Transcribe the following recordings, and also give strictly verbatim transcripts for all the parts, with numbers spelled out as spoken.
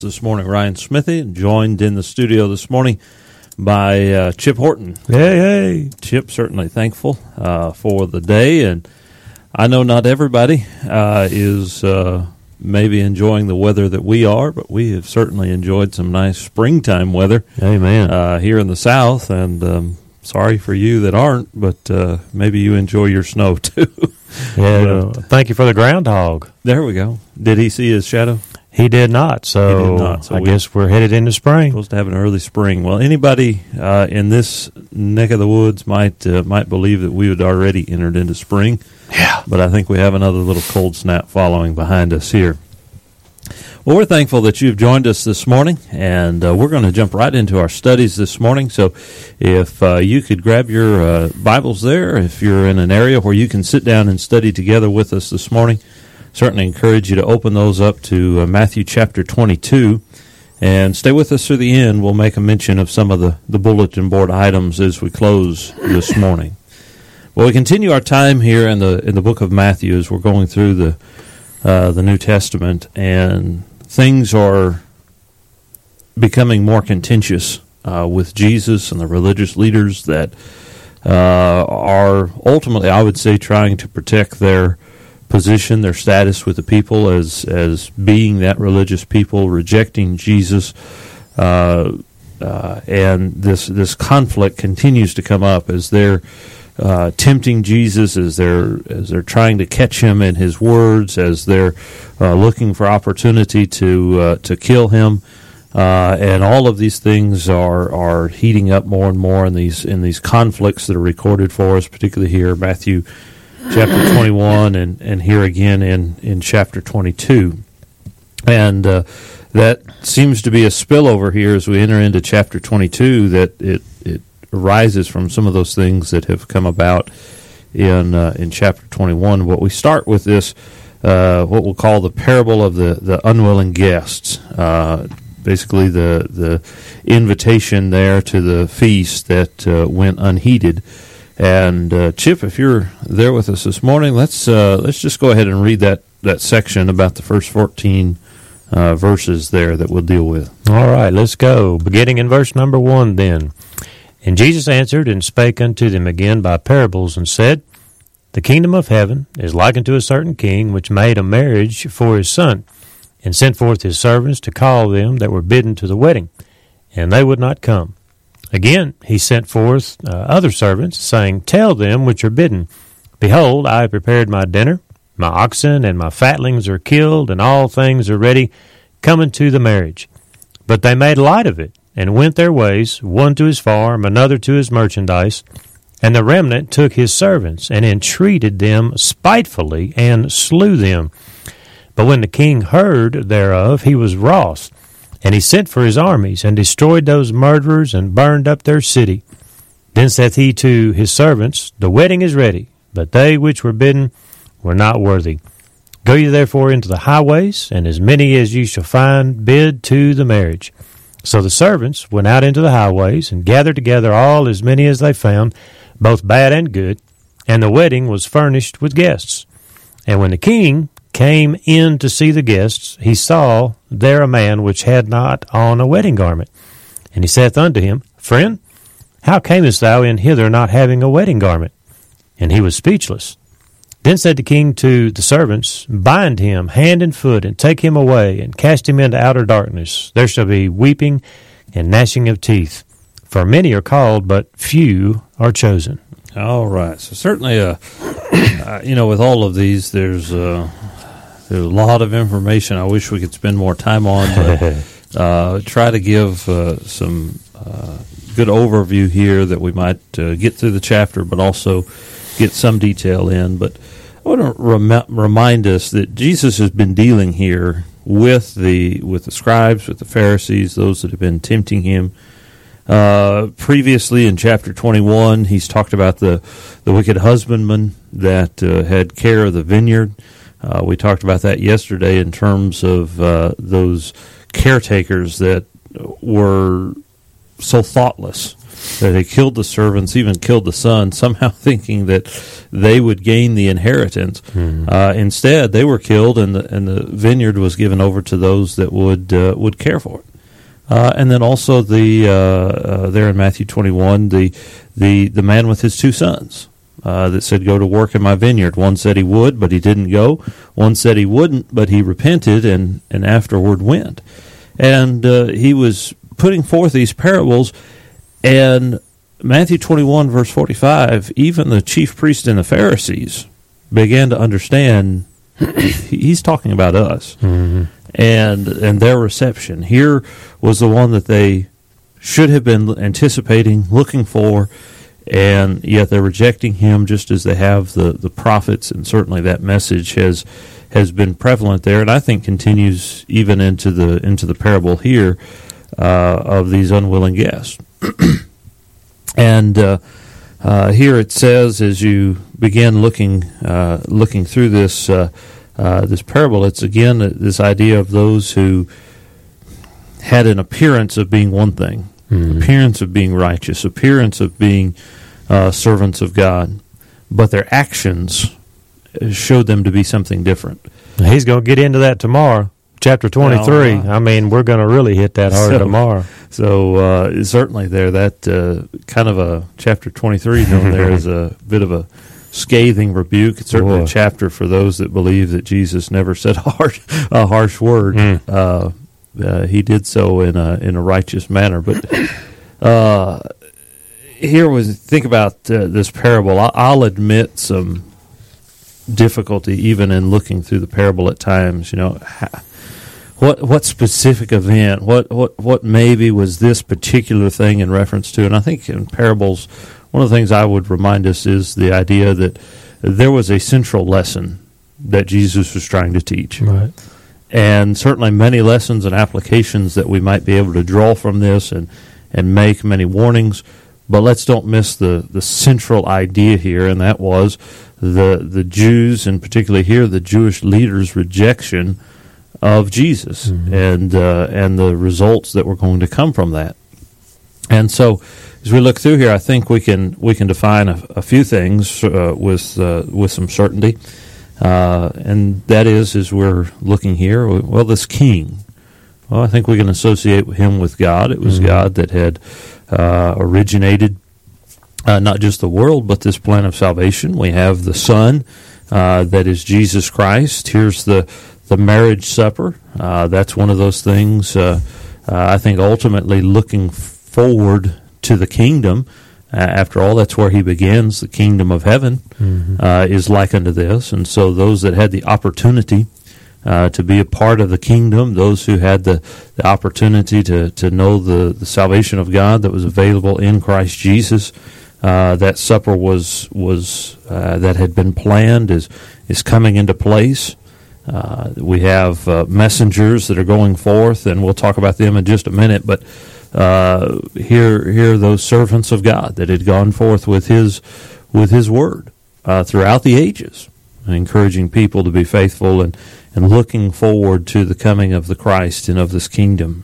This morning, Ryan Smithy, joined in the studio this morning by uh, Chip Horton. Hey, hey. Chip, certainly thankful uh, for the day, and I know not everybody uh, is uh, maybe enjoying the weather that we are, but we have certainly enjoyed some nice springtime weather. Amen. Uh, here in the South, and um, sorry for you that aren't, but uh, maybe you enjoy your snow too. Yeah, uh, thank you for the groundhog. There we go. Did he see his shadow? He did not, so, He did not, so I we- guess we're headed into spring. Supposed to have an early spring. Well, anybody uh, in this neck of the woods might uh, might believe that we had already entered into spring. Yeah. But I think we have another little cold snap following behind us here. Well, we're thankful that you've joined us this morning, and uh, we're going to jump right into our studies this morning. So if uh, you could grab your uh, Bibles there, if you're in an area where you can sit down and study together with us this morning, certainly encourage you to open those up to uh, Matthew chapter twenty-two, and stay with us through the end. We'll make a mention of some of the, the bulletin board items as we close this morning. Well, we continue our time here in the in the book of Matthew as we're going through the uh, the New Testament, and things are becoming more contentious uh, with Jesus and the religious leaders that uh, are ultimately, I would say, trying to protect their position, their status with the people as as being that religious people, rejecting Jesus, uh, uh, and this this conflict continues to come up as they're uh, tempting Jesus, as they're as they're trying to catch him in his words, as they're uh, looking for opportunity to uh, to kill him, uh, and all of these things are are heating up more and more in these in these conflicts that are recorded for us, particularly here, Matthew chapter twenty-one, and, and here again in, in chapter twenty-two. And uh, that seems to be a spillover here as we enter into chapter twenty-two, that it, it arises from some of those things that have come about in uh, in chapter twenty-one. What we start with this, uh, what we'll call the parable of the, the unwilling guests. Uh, basically the, the invitation there to the feast that uh, went unheeded. And uh, Chip, if you're there with us this morning, let's uh, let's just go ahead and read that, that section about the first fourteen uh, verses there that we'll deal with. All right, let's go. Beginning in verse number one then. And Jesus answered and spake unto them again by parables, and said, The kingdom of heaven is like unto a certain king, which made a marriage for his son, and sent forth his servants to call them that were bidden to the wedding, and they would not come. Again he sent forth uh, other servants, saying, Tell them which are bidden, Behold, I have prepared my dinner, my oxen and my fatlings are killed, and all things are ready, come unto the marriage. But they made light of it, and went their ways, one to his farm, another to his merchandise. And the remnant took his servants, and entreated them spitefully, and slew them. But when the king heard thereof, he was wroth. And he sent for his armies, and destroyed those murderers, and burned up their city. Then saith he to his servants, The wedding is ready, but they which were bidden were not worthy. Go ye therefore into the highways, and as many as ye shall find, bid to the marriage. So the servants went out into the highways, and gathered together all as many as they found, both bad and good, and the wedding was furnished with guests. And when the king came in to see the guests, he saw there a man which had not on a wedding garment. And he saith unto him, Friend, how camest thou in hither not having a wedding garment? And he was speechless. Then said the king to the servants, Bind him hand and foot, and take him away, and cast him into outer darkness. There shall be weeping and gnashing of teeth. For many are called, but few are chosen. All right. So certainly, uh, uh, you know, with all of these, there's uh, there's a lot of information I wish we could spend more time on, but uh, try to give uh, some uh, good overview here that we might uh, get through the chapter, but also get some detail in. But I want to rem- remind us that Jesus has been dealing here with the with the scribes, with the Pharisees, those that have been tempting him. Uh, previously in chapter twenty-one, he's talked about the, the wicked husbandman that uh, had care of the vineyard. Uh, we talked about that yesterday in terms of uh, those caretakers that were so thoughtless that they killed the servants, even killed the son, somehow thinking that they would gain the inheritance. Mm-hmm. Uh, instead, they were killed, and the, and the vineyard was given over to those that would uh, would care for it. Uh, and then also the uh, uh, there in Matthew twenty-one, the the the man with his two sons uh, that said, "Go to work in my vineyard." One said he would, but he didn't go. One said he wouldn't, but he repented and and afterward went. And uh, he was putting forth these parables, and Matthew twenty-one verse forty-five, even the chief priests and the Pharisees began to understand he's talking about us. Mm-hmm. And and their reception. Here was the one that they should have been anticipating, looking for, and yet they're rejecting him just as they have the, the prophets, and certainly that message has has been prevalent there, and I think continues even into the into the parable here uh, of these unwilling guests. and uh, uh, here it says, as you begin looking uh, looking through this. Uh, Uh, this parable, it's again this idea of those who had an appearance of being one thing, mm-hmm. appearance of being righteous, appearance of being uh, servants of God, but their actions showed them to be something different. He's going to get into that tomorrow, chapter twenty-three. Oh, I mean, we're going to really hit that hard so, tomorrow. So uh, certainly there, that uh, kind of a chapter twenty-three known there is a bit of a scathing rebuke. It's certainly Boy. a chapter for those that believe that Jesus never said a harsh, a harsh word. Mm. Uh, uh, he did so in a in a righteous manner. But uh, here was think about uh, this parable. I, I'll admit some difficulty even in looking through the parable at times. You know, what what specific event? What what what maybe was this particular thing in reference to? And I think in parables, one of the things I would remind us is the idea that there was a central lesson that Jesus was trying to teach. Right. And certainly many lessons and applications that we might be able to draw from this and, and make many warnings, but let's don't miss the, the central idea here, and that was the the Jews, and particularly here the Jewish leaders' rejection of Jesus, mm-hmm. and uh, and the results that were going to come from that. And so as we look through here, I think we can we can define a, a few things uh, with uh, with some certainty, uh, and that is, as we're looking here, well, this king. Well, I think we can associate him with God. It was mm-hmm. God that had uh, originated uh, not just the world, but this plan of salvation. We have the Son, uh, that is Jesus Christ. Here's the the marriage supper. Uh, that's one of those things. Uh, uh, I think ultimately looking forward to the kingdom. Uh, after all, that's where he begins. The kingdom of heaven mm-hmm. uh, is like unto this. And so those that had the opportunity uh, to be a part of the kingdom, those who had the, the opportunity to, to know the, the salvation of God that was available in Christ Jesus, uh, that supper was was uh, that had been planned is is coming into place. Uh, we have uh, messengers that are going forth, and we'll talk about them in just a minute, but Uh, here, here, are those servants of God that had gone forth with His, with His word uh, throughout the ages, encouraging people to be faithful and, and looking forward to the coming of the Christ and of this kingdom.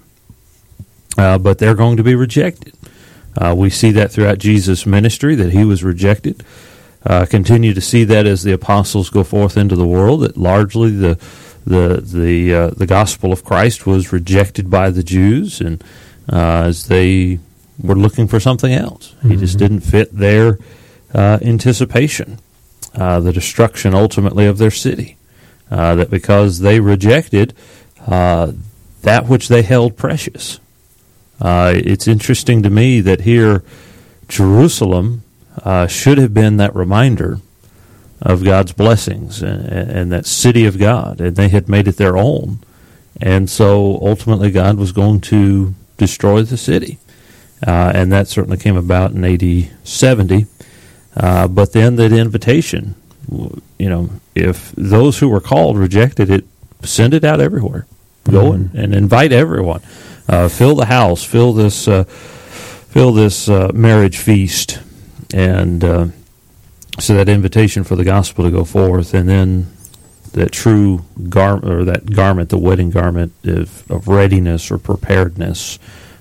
Uh, but they're going to be rejected. Uh, we see that throughout Jesus' ministry, that He was rejected. Uh, continue to see that as the apostles go forth into the world, that largely the the the uh, the gospel of Christ was rejected by the Jews, and Uh, as they were looking for something else. He mm-hmm. just didn't fit their uh, anticipation, uh, the destruction ultimately of their city, uh, that because they rejected uh, that which they held precious. Uh, it's interesting to me that here Jerusalem uh, should have been that reminder of God's blessings and, and that city of God, and they had made it their own. And so ultimately God was going to destroy the city. Uh, and that certainly came about in A D seventy. Uh, but then that invitation, you know, if those who were called rejected it, send it out everywhere. Go mm-hmm. and, and invite everyone. Uh, fill the house, fill this uh, fill this uh, marriage feast. And uh, so that invitation for the gospel to go forth, and then that true garment, or that garment, the wedding garment of, of readiness or preparedness,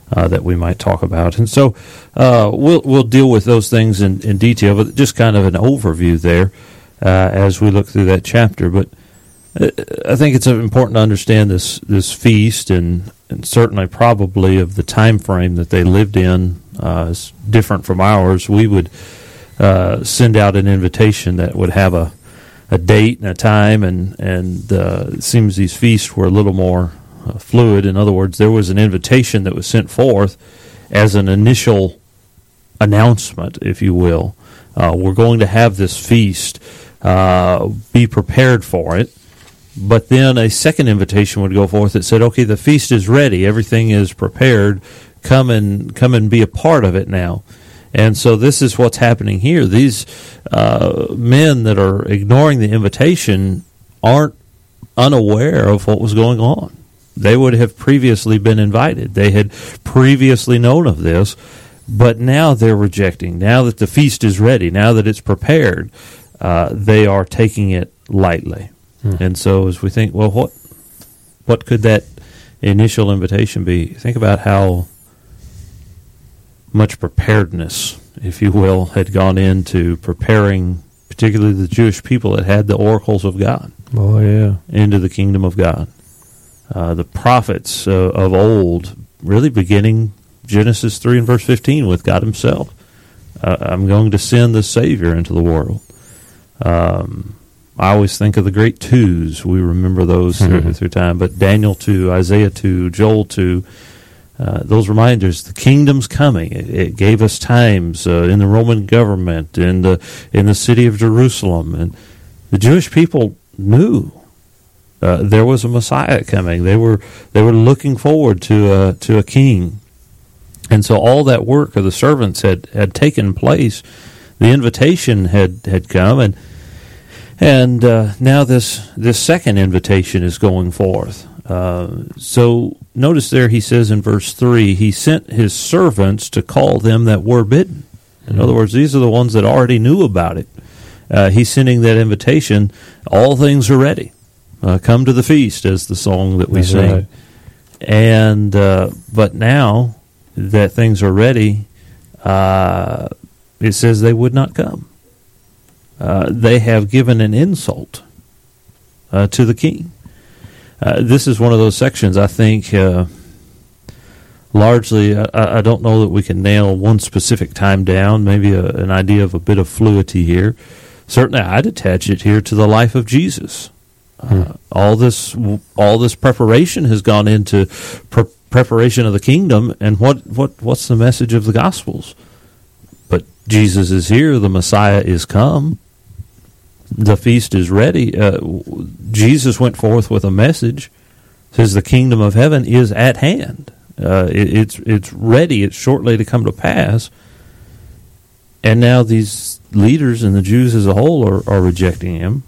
uh, that we might talk about. And so uh, we'll we'll deal with those things in, in detail, but just kind of an overview there uh, as we look through that chapter. But I think it's important to understand this this feast, and, and certainly probably of the time frame that they lived in uh, is different from ours. We would uh, send out an invitation that would have a, a date and a time, and and uh, it seems these feasts were a little more uh, fluid. In other words, there was an invitation that was sent forth as an initial announcement, if you will. Uh, we're going to have this feast. Uh, be prepared for it. But then a second invitation would go forth that said, okay, the feast is ready. Everything is prepared. Come and come and be a part of it now. And so this is what's happening here. These uh, men that are ignoring the invitation aren't unaware of what was going on. They would have previously been invited. They had previously known of this, but now they're rejecting. Now that the feast is ready, now that it's prepared, uh, they are taking it lightly. And so as we think, well, what what could that initial invitation be? Think about how much preparedness, if you will, had gone into preparing particularly the Jewish people that had the oracles of God oh, yeah. into the kingdom of God. Uh, the prophets uh, of old, really beginning Genesis three and verse fifteen with God himself. Uh, I'm going to send the Savior into the world. Um I always think of the great twos. We remember those mm-hmm. through, through time. But Daniel two, Isaiah two, Joel two, uh, those reminders, the kingdom's coming. It, it gave us times uh, in the Roman government, in the in the city of Jerusalem. And the Jewish people knew uh, there was a Messiah coming. They were they were looking forward to a, to a king. And so all that work of the servants had, had taken place. The invitation had, had come, and And uh, now this this second invitation is going forth. Uh, so notice there he says in verse three, he sent his servants to call them that were bidden. In mm-hmm. other words, these are the ones that already knew about it. Uh, he's sending that invitation. All things are ready. Uh, come to the feast, as the song that we That's sing. Right. And uh, but now that things are ready, uh, it says they would not come. Uh, they have given an insult uh, to the king. Uh, this is one of those sections, I think, uh, largely, I, I don't know that we can nail one specific time down, maybe a, an idea of a bit of fluidity here. Certainly, I'd attach it here to the life of Jesus. Uh, hmm. All this all this preparation has gone into pre- preparation of the kingdom, and what, what what's the message of the Gospels? But Jesus is here, the Messiah is come. The feast is ready. Uh, Jesus went forth with a message. Says the kingdom of heaven is at hand. Uh, it, it's it's ready. It's shortly to come to pass. And now these leaders and the Jews as a whole are, are rejecting him.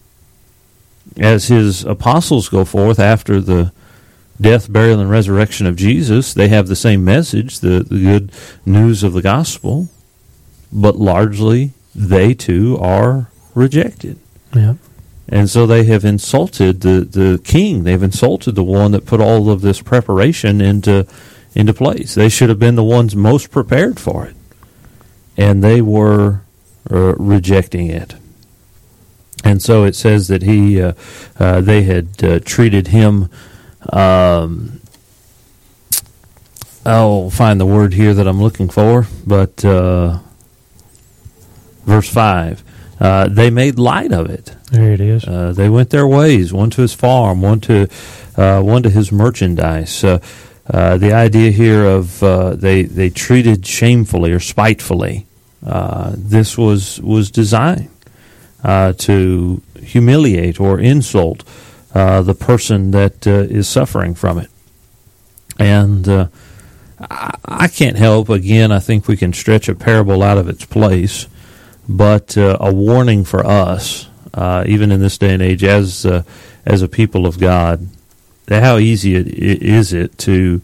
As his apostles go forth after the death, burial, and resurrection of Jesus, they have the same message, the, the good news of the gospel, but largely they too are rejected. Yeah. And so they have insulted the, the king. They've insulted the one that put all of this preparation into into place. They should have been the ones most prepared for it. And they were uh, rejecting it. And so it says that he, uh, uh, they had uh, treated him, um, I'll find the word here that I'm looking for, but uh, verse five. Uh, they made light of it. There it is. Uh, they went their ways, one to his farm, one to uh, one to his merchandise. Uh, uh, the idea here of uh, they they treated shamefully or spitefully. Uh, this was was designed uh, to humiliate or insult uh, the person that uh, is suffering from it. And uh, I, I can't help. Again, I think we can stretch a parable out of its place. But uh, a warning for us, uh, even in this day and age, as uh, as a people of God, how easy it, it is it to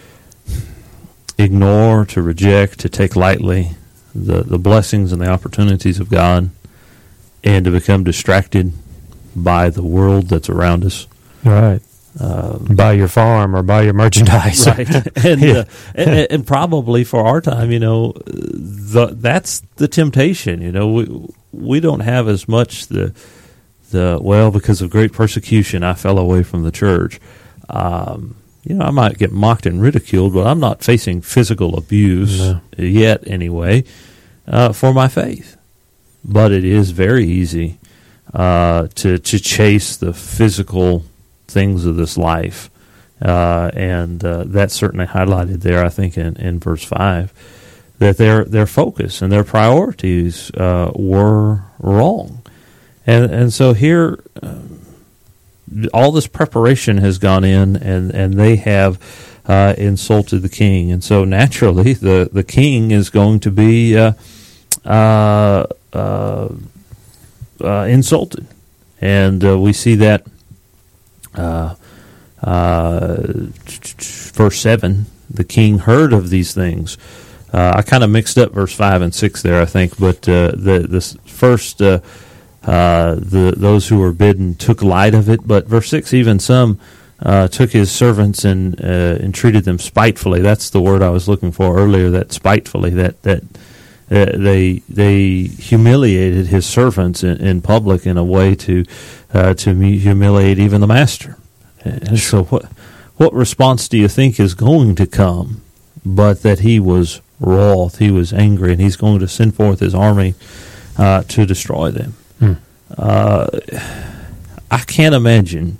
ignore, to reject, to take lightly the, the blessings and the opportunities of God, and to become distracted by the world that's around us. Right. Um, buy your farm or buy your merchandise. Right. And, yeah. uh, and, and probably for our time, you know, the, that's the temptation. You know, we we don't have as much the, the well, because of great persecution, I fell away from the church. Um, you know, I might get mocked and ridiculed, but I'm not facing physical abuse no. yet anyway uh, for my faith. But it is very easy uh, to, to chase the physical things of this life, uh, and uh, that's certainly highlighted there, I think, in, in verse five, that their their focus and their priorities uh, were wrong, and and so here, um, all this preparation has gone in, and, and they have uh, insulted the king, and so naturally the, the king is going to be uh, uh, uh, uh, insulted, and uh, we see that. Uh, uh, verse seven, the king heard of these things. Uh, I kind of mixed up verse five and six there, I think, but uh, the this first, uh, uh, the those who were bidden took light of it, but verse six, even some uh, took his servants and uh, and treated them spitefully. That's the word I was looking for earlier. That spitefully, that that uh, they they humiliated his servants in, in public in a way to. Uh, to humiliate even the master. And so what what response do you think is going to come but that he was wroth, he was angry, and he's going to send forth his army uh, to destroy them? Hmm. Uh, I can't imagine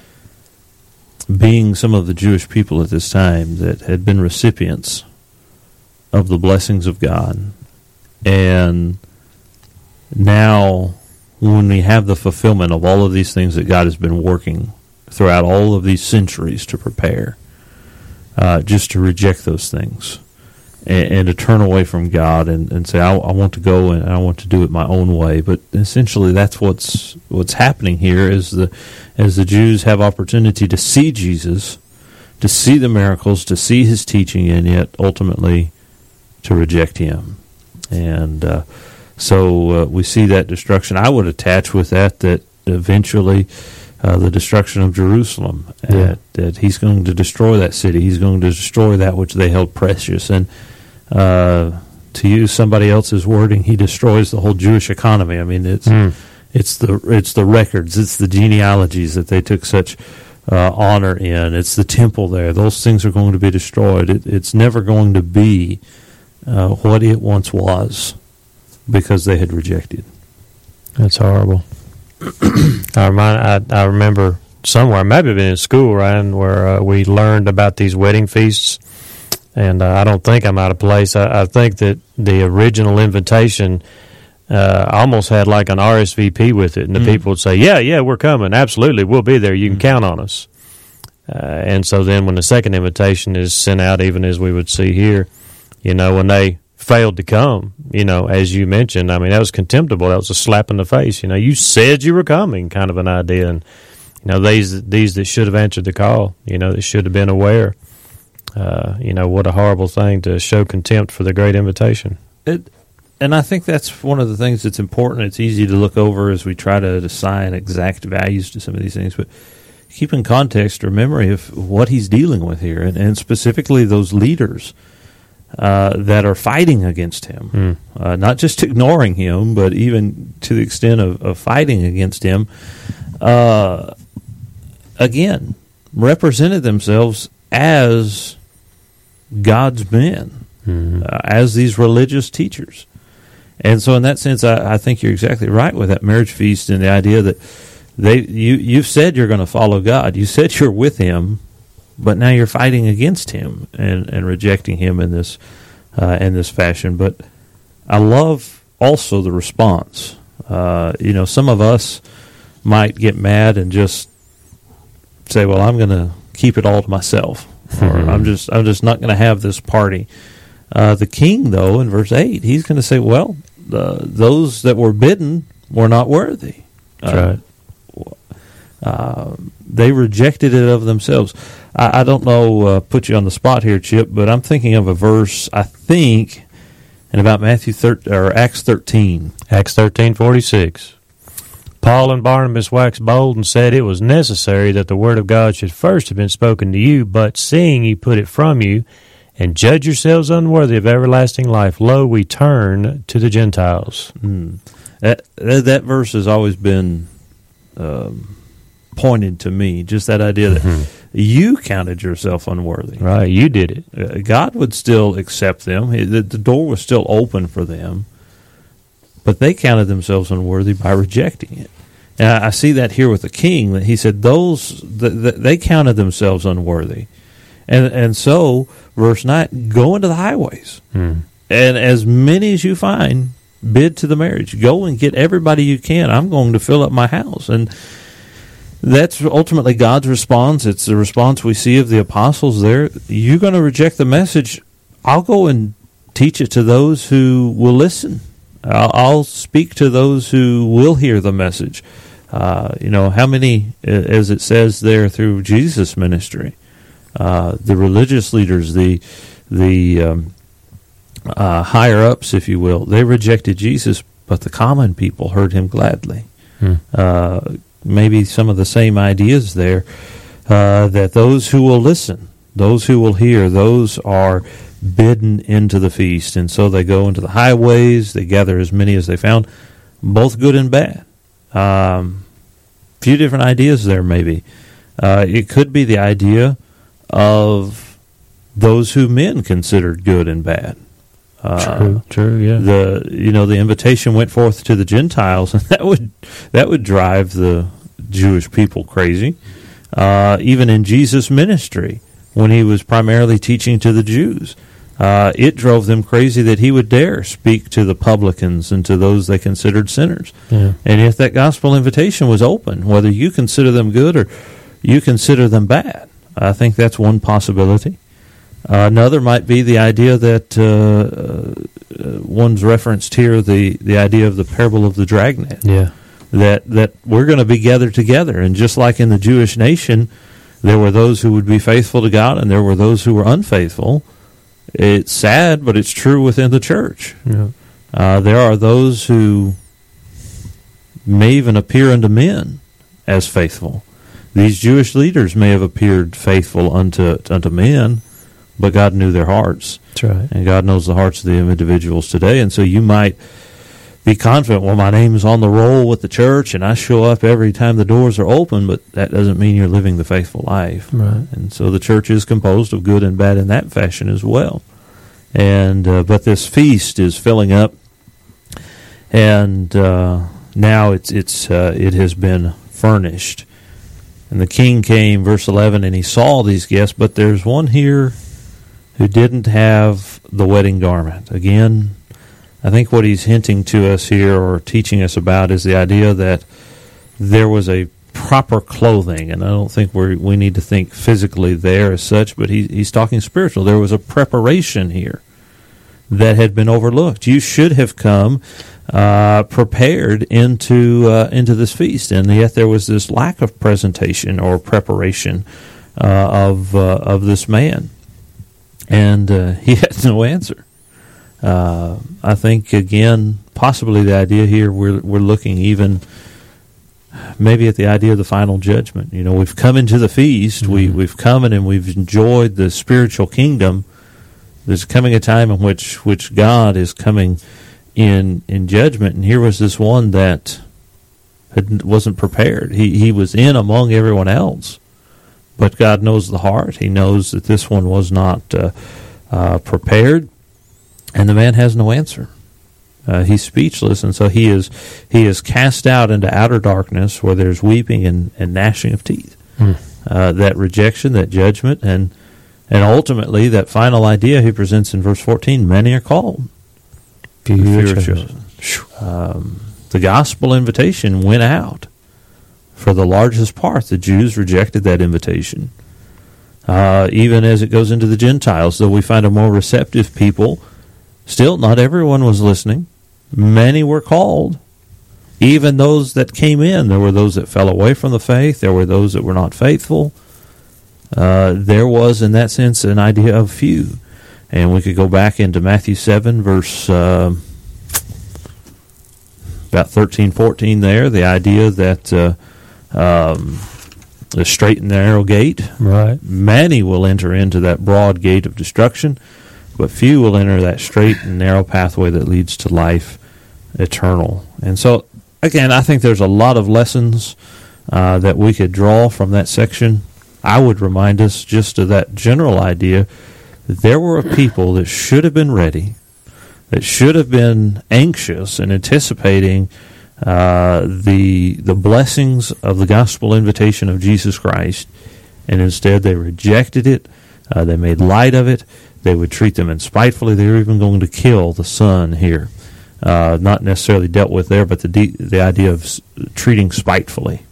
being some of the Jewish people at this time that had been recipients of the blessings of God, and now when we have the fulfillment of all of these things that God has been working throughout all of these centuries to prepare, uh, just to reject those things and, and to turn away from God and, and say, I, I want to go and I want to do it my own way. But essentially that's what's what's happening here is the as the Jews have opportunity to see Jesus, to see the miracles, to see his teaching, and yet ultimately to reject him. And uh So uh, we see that destruction. I would attach with that that eventually uh, the destruction of Jerusalem, yeah. that, that he's going to destroy that city. He's going to destroy that which they held precious. And uh, to use somebody else's wording, he destroys the whole Jewish economy. I mean, it's mm. it's the it's the records, it's the genealogies that they took such uh, honor in. It's the temple there. Those things are going to be destroyed. It, it's never going to be uh, what it once was, because they had rejected. That's horrible. I remind. I, I remember somewhere, maybe been in school, Ryan, where uh, we learned about these wedding feasts, and uh, I don't think I'm out of place. I, I think that the original invitation uh, almost had like an R S V P with it, and the mm. people would say, "Yeah, yeah, we're coming. Absolutely, we'll be there. You can mm. count on us." Uh, and so then, when the second invitation is sent out, even as we would see here, you know, when they failed to come, you know, as you mentioned, I mean, that was contemptible. That was a slap in the face. You know, you said you were coming, kind of an idea. And, you know, these these that should have answered the call, you know, that should have been aware. Uh, you know, what a horrible thing to show contempt for the great invitation. It, and I think that's one of the things that's important. It's easy to look over as we try to assign exact values to some of these things, but keep in context or memory of what he's dealing with here, and, and specifically those leaders Uh, that are fighting against him, mm. uh, not just ignoring him, but even to the extent of, of fighting against him, uh, again, represented themselves as God's men, mm-hmm. uh, as these religious teachers. And so in that sense, I, I think you're exactly right with that marriage feast and the idea that they you, you've said you're going to follow God. You said you're with him, but now you're fighting against him and, and rejecting him in this uh, in this fashion. But I love also the response. Uh, you know, some of us might get mad and just say, "Well, I'm going to keep it all to myself," or "I'm just I'm just not going to have this party." Uh, the king, though, in verse eight, he's going to say, "Well, uh, those that were bidden were not worthy." That's uh, right. Uh, they rejected it of themselves. I, I don't know, uh, put you on the spot here, Chip, but I'm thinking of a verse, I think, in about Matthew thir- or Acts thirteen. Acts thirteen forty-six. Paul and Barnabas waxed bold and said it was necessary that the word of God should first have been spoken to you, but seeing ye put it from you, and judge yourselves unworthy of everlasting life, lo, we turn to the Gentiles. Mm. That, that verse has always been um, pointed to me, just that idea that mm-hmm. you counted yourself unworthy. Right, you did it. Uh, God would still accept them. The, the door was still open for them, but they counted themselves unworthy by rejecting it. And I, I see that here with the king, that he said those the, the, they counted themselves unworthy. And and so, verse nine, go into the highways, hmm. and as many as you find, bid to the marriage. Go and get everybody you can. I'm going to fill up my house. And that's ultimately God's response. It's the response we see of the apostles there. You're going to reject the message. I'll go and teach it to those who will listen. I'll, I'll speak to those who will hear the message. Uh, you know, how many, as it says there through Jesus' ministry, Uh, the religious leaders, the the um, uh, higher ups, if you will, they rejected Jesus, but the common people heard him gladly. Hmm. Uh, maybe some of the same ideas there, uh, that those who will listen, those who will hear, those are bidden into the feast. And so they go into the highways, they gather as many as they found, both good and bad. Um, few different ideas there maybe. Uh, it could be the idea of those who men considered good and bad. Uh, true, true, yeah. The you know the invitation went forth to the Gentiles, and that would that would drive the Jewish people crazy. Uh, even in Jesus' ministry, when he was primarily teaching to the Jews, uh, it drove them crazy that he would dare speak to the publicans and to those they considered sinners. Yeah. And if that gospel invitation was open, whether you consider them good or you consider them bad, I think that's one possibility. Uh, another might be the idea that uh, uh, one's referenced here, the, the idea of the parable of the dragnet. Yeah. That that we're going to be gathered together. And just like in the Jewish nation, there were those who would be faithful to God and there were those who were unfaithful. It's sad, but it's true within the church. Yeah. Uh, there are those who may even appear unto men as faithful. These Jewish leaders may have appeared faithful unto unto men, but God knew their hearts. That's right. And God knows the hearts of the individuals today. And so you might be confident, well, my name's on the roll with the church, and I show up every time the doors are open, but that doesn't mean you're living the faithful life. Right. And so the church is composed of good and bad in that fashion as well. And uh, but this feast is filling up, and uh, now it's it's uh, it has been furnished. And the king came, verse eleven, and he saw these guests, but there's one here who didn't have the wedding garment. Again, I think what he's hinting to us here or teaching us about is the idea that there was a proper clothing, and I don't think we we need to think physically there as such, but he, he's talking spiritual. There was a preparation here that had been overlooked. You should have come uh, prepared into uh, into this feast, and yet there was this lack of presentation or preparation uh, of uh, of this man, and uh, he had no answer. Uh, I think again, possibly the idea here we're we're looking even maybe at the idea of the final judgment. You know, we've come into the feast, mm-hmm. we we've come in and we've enjoyed the spiritual kingdom. There's coming a time in which which God is coming in in judgment, and here was this one that had, wasn't prepared. He he was in among everyone else, but God knows the heart. He knows that this one was not uh, uh, prepared, and the man has no answer. Uh, he's speechless, and so he is he is cast out into outer darkness where there's weeping and, and gnashing of teeth. Mm. Uh, that rejection, that judgment, and and ultimately that final idea he presents in verse fourteen: many are called, few are chosen. Um, the gospel invitation went out. For the largest part, the Jews rejected that invitation. Uh, even as it goes into the Gentiles, though we find a more receptive people, still not everyone was listening. Many were called. Even those that came in, there were those that fell away from the faith. There were those that were not faithful. Uh, there was, in that sense, an idea of few. And we could go back into Matthew seven, verse uh, about thirteen, fourteen there, the idea that uh, um, the straight and narrow gate, right? Many will enter into that broad gate of destruction, but few will enter that straight and narrow pathway that leads to life eternal. And so, again, I think there's a lot of lessons uh, that we could draw from that section. I would remind us just of that general idea that there were a people that should have been ready, that should have been anxious and anticipating uh, the the blessings of the gospel invitation of Jesus Christ, and instead they rejected it. Uh, they made light of it. They would treat them spitefully. They were even going to kill the son here. Uh, not necessarily dealt with there, but the de- the idea of s- treating spitefully.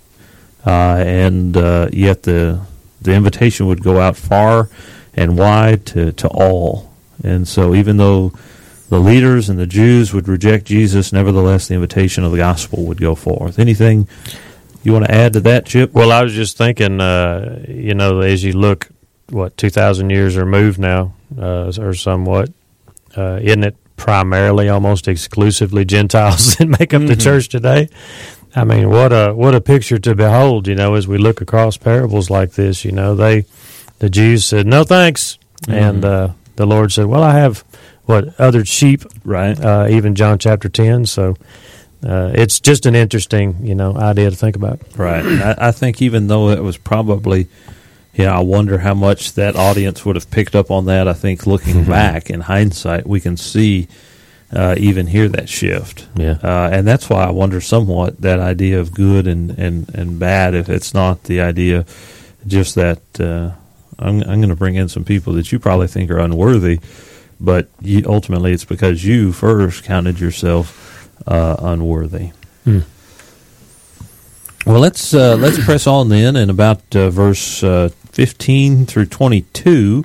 Uh, and uh, yet the the invitation would go out far and wide to, to all. And so even though the leaders and the Jews would reject Jesus, nevertheless the invitation of the gospel would go forth. Anything you want to add to that, Chip? Well, I was just thinking, uh, you know, as you look, what, two thousand years removed now, uh, or somewhat, uh, isn't it primarily, almost exclusively Gentiles that make up mm-hmm. the church today? I mean, what a what a picture to behold, you know, as we look across parables like this. You know, they the Jews said, no thanks, mm-hmm. and uh, the Lord said, well, I have, what, other sheep, right? Uh, even John chapter ten, so uh, it's just an interesting, you know, idea to think about. Right. I, I think even though it was probably, you know, I wonder how much that audience would have picked up on that. I think looking mm-hmm. back in hindsight, we can see Uh, even hear that shift. Yeah. Uh, and that's why I wonder somewhat that idea of good and, and, and bad, if it's not the idea just that uh, I'm, I'm going to bring in some people that you probably think are unworthy, but you, ultimately it's because you first counted yourself uh, unworthy. Mm. Well, let's uh, let's press on then in about uh, verse uh, fifteen through twenty-two,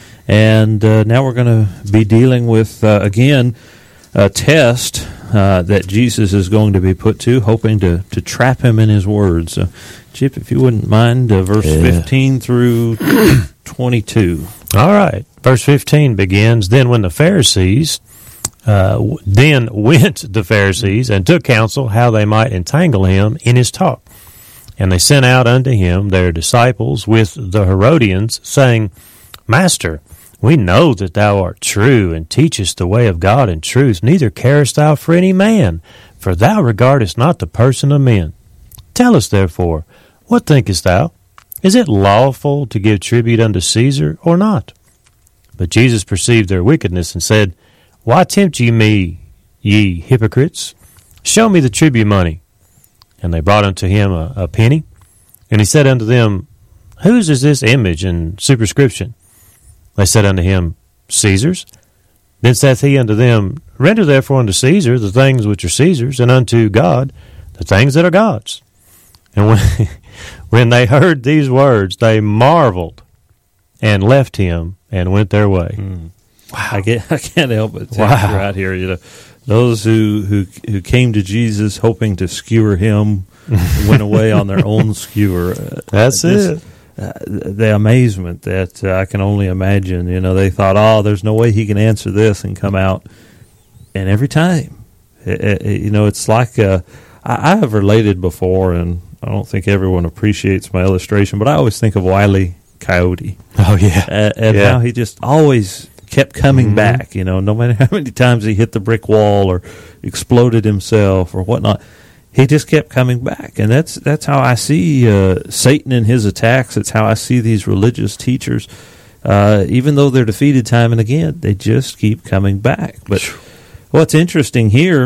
and uh, now we're going to be dealing with, uh, again, a test uh, that Jesus is going to be put to, hoping to, to trap him in his words. So, Chip, if you wouldn't mind, uh, verse yeah. fifteen through twenty-two. All right. Verse fifteen begins, Then when the Pharisees, uh, w- then went the Pharisees and took counsel how they might entangle him in his talk. And they sent out unto him their disciples with the Herodians, saying, Master, we know that thou art true, and teachest the way of God in truth, neither carest thou for any man, for thou regardest not the person of men. Tell us, therefore, what thinkest thou? Is it lawful to give tribute unto Caesar, or not? But Jesus perceived their wickedness, and said, Why tempt ye me, ye hypocrites? Show me the tribute money. And they brought unto him a, a penny. And he said unto them, Whose is this image and superscription? They said unto him, Caesar's. Then saith he unto them, Render therefore unto Caesar the things which are Caesar's, and unto God the things that are God's. And when, when they heard these words, they marveled, and left him, and went their way. Mm. Wow. I, get, I can't help but think wow. right here, you know, those who, who, who came to Jesus hoping to skewer him went away on their own skewer. That's Just, it. Uh, the amazement that uh, I can only imagine. You know, they thought, oh, there's no way he can answer this and come out. And every time, it, it, you know, it's like uh, I, I have related before, and I don't think everyone appreciates my illustration, but I always think of Wile E. Coyote. Oh, yeah. And, and yeah. how he just always kept coming mm-hmm. back, you know, no matter how many times he hit the brick wall or exploded himself or whatnot. He just kept coming back, and that's that's how I see uh, Satan and his attacks. It's how I see these religious teachers. Uh, even though they're defeated time and again, they just keep coming back. But what's interesting here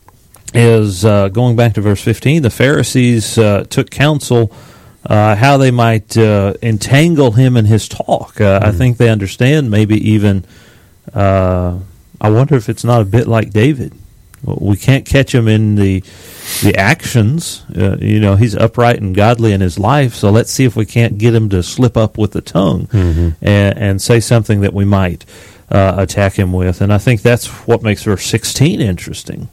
is, uh, going back to verse fifteen, the Pharisees uh, took counsel uh, how they might uh, entangle him in his talk. Uh, mm. I think they understand maybe even, uh, I wonder if it's not a bit like David. We can't catch him in the the actions. Uh, you know, he's upright and godly in his life, so let's see if we can't get him to slip up with the tongue mm-hmm. and, and say something that we might uh, attack him with. And I think that's what makes verse sixteen interesting,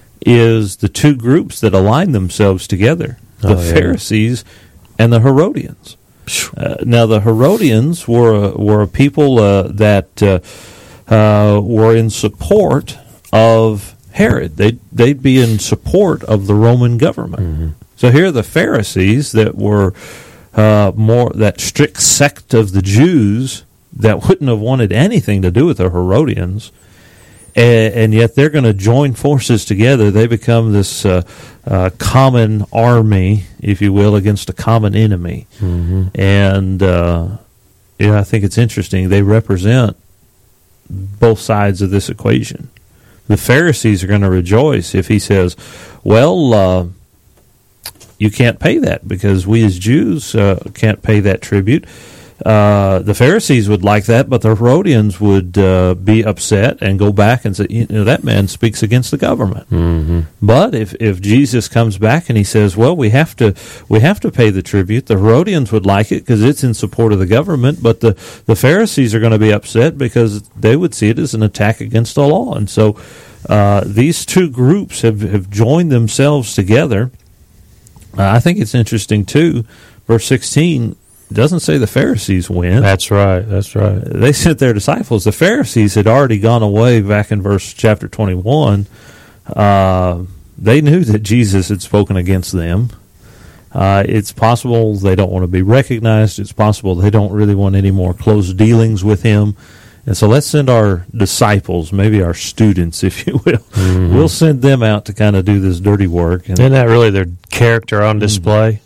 is the two groups that align themselves together, the oh, yeah. Pharisees and the Herodians. Uh, now, the Herodians were, were a people uh, that uh, uh, were in support of Herod. They'd, they'd be in support of the Roman government. Mm-hmm. So here are the Pharisees that were uh, more that strict sect of the Jews that wouldn't have wanted anything to do with the Herodians, and, and yet they're going to join forces together. They become this uh, uh, common army, if you will, against a common enemy. Mm-hmm. And uh, yeah, I think it's interesting. They represent both sides of this equation. The Pharisees are going to rejoice if he says, well, uh, you can't pay that because we as Jews uh, can't pay that tribute. Uh, the Pharisees would like that, but the Herodians would uh, be upset and go back and say, you know, that man speaks against the government. Mm-hmm. But if, if Jesus comes back and he says, well, we have to we have to pay the tribute, the Herodians would like it because it's in support of the government, but the, the Pharisees are going to be upset because they would see it as an attack against the law. And so uh, these two groups have, have joined themselves together. Uh, I think it's interesting, too, verse sixteen, it doesn't say the Pharisees went. That's right. That's right. They sent their disciples. The Pharisees had already gone away back in verse chapter twenty-one. Uh, they knew that Jesus had spoken against them. Uh, it's possible they don't want to be recognized. It's possible they don't really want any more close dealings with him. And so let's send our disciples, maybe our students, if you will. Mm-hmm. We'll send them out to kind of do this dirty work. And isn't that really their character on display?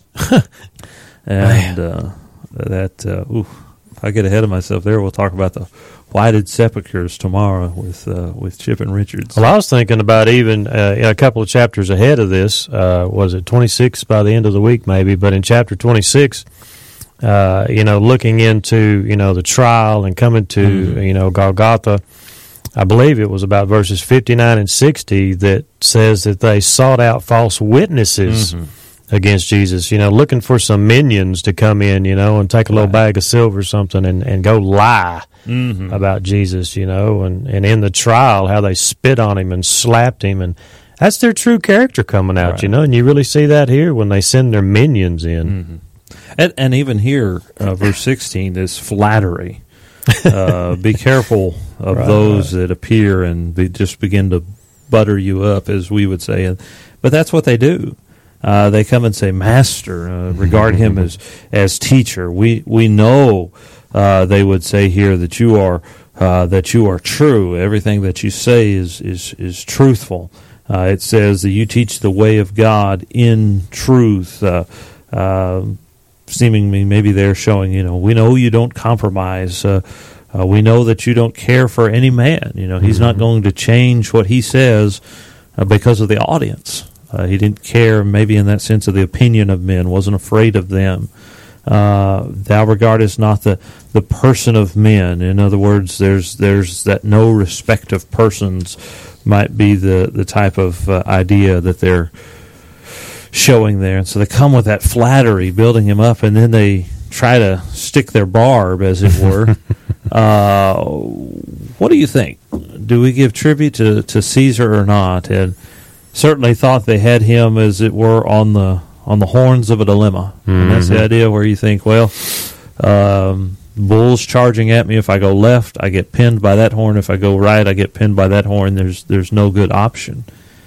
and uh, that, uh, ooh, if I get ahead of myself there, we'll talk about the whited sepulchres tomorrow with uh, with Chip and Richards. Well, I was thinking about even uh, a couple of chapters ahead of this. Uh, was it twenty-six by the end of the week, maybe? But in chapter twenty-six, uh, you know, looking into you know the trial and coming to mm-hmm. you know Golgotha, I believe it was about verses fifty-nine and sixty that says that they sought out false witnesses. Mm-hmm. Against Jesus, you know, looking for some minions to come in, you know, and take a little right. bag of silver or something and, and go lie mm-hmm. about Jesus, you know, and, and in the trial, how they spit on him and slapped him, and that's their true character coming out, right. you know, and you really see that here when they send their minions in. Mm-hmm. And, and even here, uh, verse sixteen is flattery. Uh, be careful of right, those right. that appear and be, just begin to butter you up, as we would say. And, but that's what they do. Uh, they come and say, Master, uh, regard him as as teacher. We we know, uh, they would say here, that you are uh, that you are true. Everything that you say is is is truthful. Uh, it says that you teach the way of God in truth. Uh, uh, seemingly, maybe they're showing, you know, we know you don't compromise. Uh, uh, we know that you don't care for any man. You know, he's mm-hmm. not going to change what he says uh, because of the audience. Uh, he didn't care, maybe in that sense, of the opinion of men, wasn't afraid of them. Uh, thou regardest not the, the person of men. In other words, there's there's that no respect of persons might be the, the type of uh, idea that they're showing there. And so they come with that flattery, building him up, and then they try to stick their barb, as it were. uh, what do you think? Do we give tribute to, to Caesar or not? And certainly thought they had him, as it were, on the on the horns of a dilemma. Mm-hmm. And that's the idea where you think, well, um, bull's charging at me. If I go left, I get pinned by that horn. If I go right, I get pinned by that horn. There's there's no good option.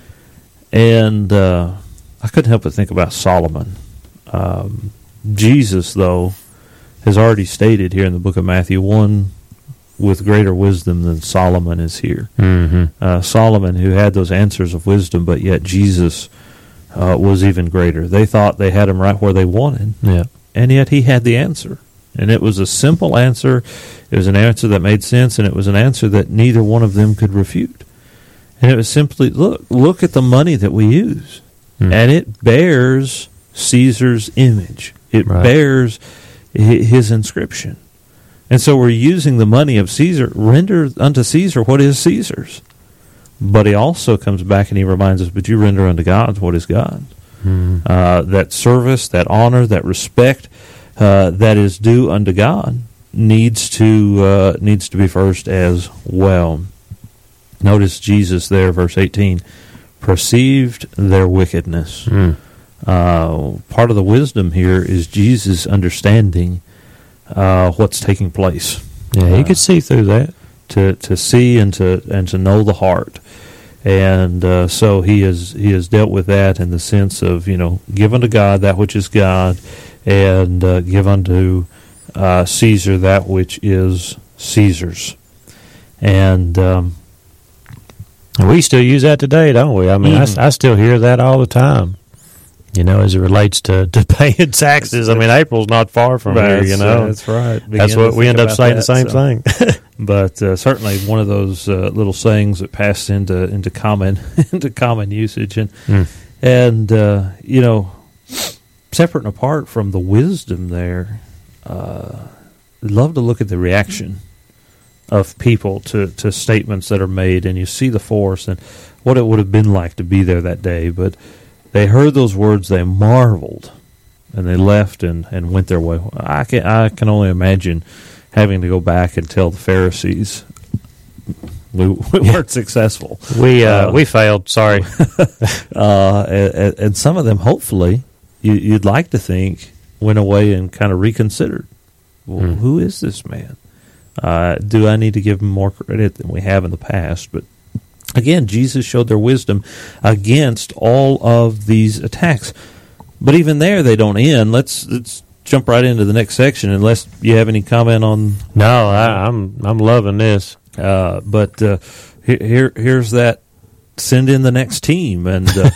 And uh, I couldn't help but think about Solomon. Um, Jesus, though, has already stated here in the book of Matthew, one with greater wisdom than Solomon is here. Mm-hmm. Uh, Solomon, who had those answers of wisdom, but yet Jesus uh, was even greater. They thought they had him right where they wanted, yeah. and yet he had the answer. And it was a simple answer. It was an answer that made sense, and it was an answer that neither one of them could refute. And it was simply, look, look at the money that we use, mm. and it bears Caesar's image. It right. bears his inscription. And so we're using the money of Caesar. Render unto Caesar what is Caesar's. But he also comes back and he reminds us, but you render unto God what is God's. Mm. Uh, that service, that honor, that respect uh, that is due unto God needs to uh, needs to be first as well. Notice Jesus there, verse eighteen, perceived their wickedness. Mm. Uh, part of the wisdom here is Jesus understanding Uh, what's taking place. Yeah, he uh, could see through that. To to see and to and to know the heart. And uh, so he has he has dealt with that in the sense of, you know, give unto God that which is God, and uh, give unto uh, Caesar that which is Caesar's. And um, we still use that today, don't we? I mean, mm-hmm. I, I still hear that all the time. You know, as it relates to, to paying taxes. I mean, April's not far from that's, here, you know. Uh, that's right. Begin that's what we end up saying that, the same so. thing. But uh, certainly one of those uh, little sayings that passed into into common into common usage. And, mm. and uh, you know, separate and apart from the wisdom there, uh, I'd love to look at the reaction of people to, to statements that are made, and you see the force and what it would have been like to be there that day. But they heard those words, they marveled, and they left and, and went their way. I can I can only imagine having to go back and tell the Pharisees we, we yeah. weren't successful. We uh, uh, we failed. Sorry. uh, and, and some of them, hopefully, you, you'd like to think, went away and kind of reconsidered. Well, mm. who is this man? Uh, do I need to give him more credit than we have in the past? But again, Jesus showed their wisdom against all of these attacks. But even there, they don't end. Let's let's jump right into the next section, unless you have any comment on. No, I, I'm I'm loving this. Uh, but uh, here here's that. Send in the next team, and uh,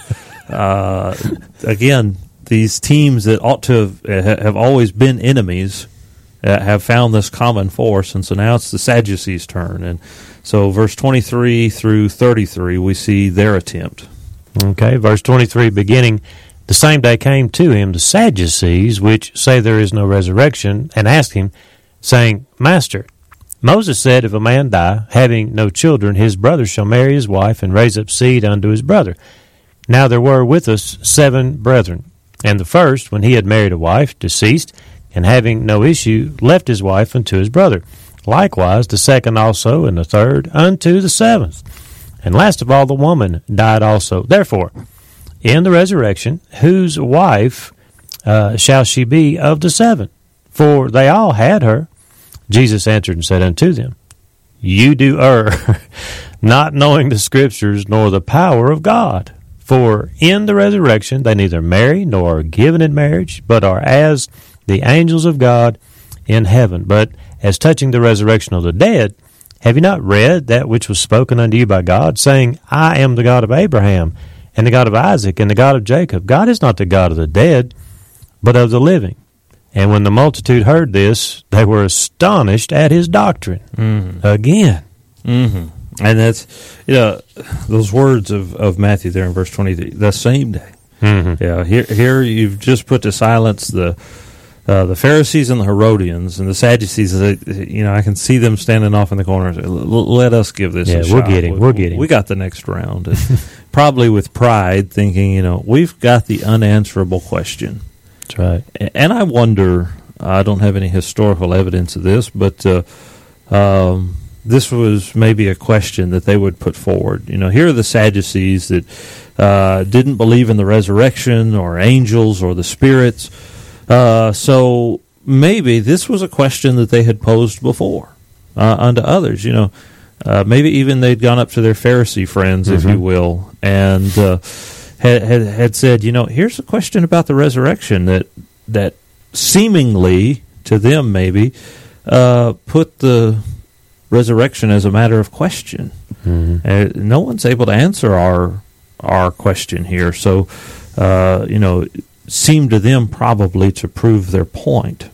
uh, again, these teams that ought to have, have always been enemies uh, have found this common force, and so now it's the Sadducees' turn. And so, verse twenty-three through thirty-three, we see their attempt. Okay, verse twenty-three, beginning, the same day came to him the Sadducees, which say there is no resurrection, and asked him, saying, Master, Moses said, if a man die, having no children, his brother shall marry his wife, and raise up seed unto his brother. Now there were with us seven brethren, and the first, when he had married a wife, deceased, and having no issue, left his wife unto his brother. Likewise, the second also, and the third, unto the seventh. And last of all, the woman died also. Therefore, in the resurrection, whose wife uh, shall she be of the seven? For they all had her. Jesus answered and said unto them, You do err, not knowing the Scriptures, nor the power of God. For in the resurrection they neither marry, nor are given in marriage, but are as the angels of God in heaven. But as touching the resurrection of the dead, have you not read that which was spoken unto you by God, saying, I am the God of Abraham, and the God of Isaac, and the God of Jacob? God is not the God of the dead, but of the living. And when the multitude heard this, they were astonished at his doctrine. Mm-hmm. Again. Mm-hmm. And that's, you know, those words of, of Matthew there in verse twenty-three, the same day. Mm-hmm. Yeah, here, here you've just put to silence the uh, the Pharisees and the Herodians and the Sadducees. You know, I can see them standing off in the corner. Let us give this yeah, a shot. We're getting, we, we're getting. We got the next round. And probably with pride, thinking, you know, we've got the unanswerable question. That's right. And I wonder, I don't have any historical evidence of this, but uh, um, this was maybe a question that they would put forward. You know, here are the Sadducees that uh, didn't believe in the resurrection or angels or the spirits. Uh, so maybe this was a question that they had posed before uh, unto others. You know, uh, maybe even they'd gone up to their Pharisee friends, mm-hmm. if you will, and uh, had, had had said, you know, here's a question about the resurrection that that seemingly to them maybe uh, put the resurrection as a matter of question. Mm-hmm. Uh, no one's able to answer our our question here, so uh, you know. Seemed to them probably to prove their point,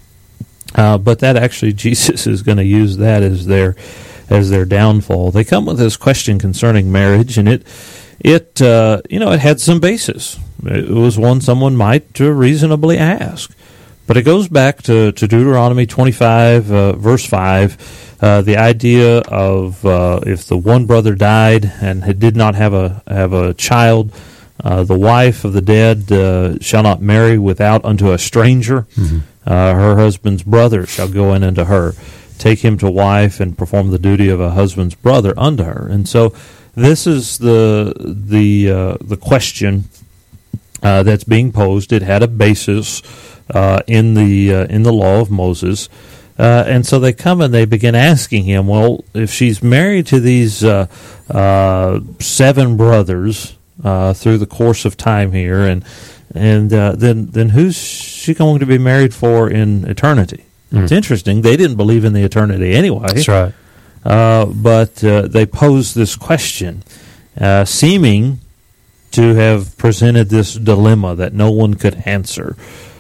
uh, but that actually Jesus is going to use that as their as their downfall. They come with this question concerning marriage, and it it uh, you know it had some basis. It was one someone might reasonably ask, but it goes back to, to Deuteronomy twenty-five, uh, verse five. Uh, the idea of uh, if the one brother died and did not have a have a child. Uh, the wife of the dead uh, shall not marry without unto a stranger. Mm-hmm. Uh, her husband's brother shall go in unto her, take him to wife, and perform the duty of a husband's brother unto her. And so, this is the the uh, the question uh, that's being posed. It had a basis uh, in the uh, in the law of Moses. Uh, and so they come and they begin asking him, well, if she's married to these uh, uh, seven brothers uh, through the course of time here, and and uh, then then who's she going to be married for in eternity? Mm. It's interesting. They didn't believe in the eternity anyway. That's right. Uh, but uh, they posed this question, uh, seeming to have presented this dilemma that no one could answer.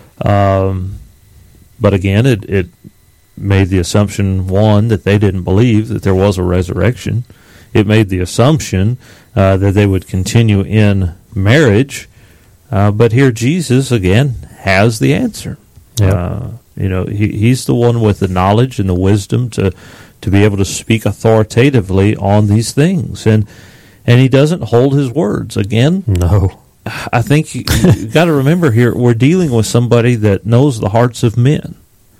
Um, but again, it, it made the assumption, one, that they didn't believe that there was a resurrection. It made the assumption uh, that they would continue in marriage. Uh, but here Jesus, again, has the answer. Yeah. Uh, you know, he, he's the one with the knowledge and the wisdom to, to be able to speak authoritatively on these things. And and he doesn't hold his words. Again, no. I think you, you've got to remember here, we're dealing with somebody that knows the hearts of men.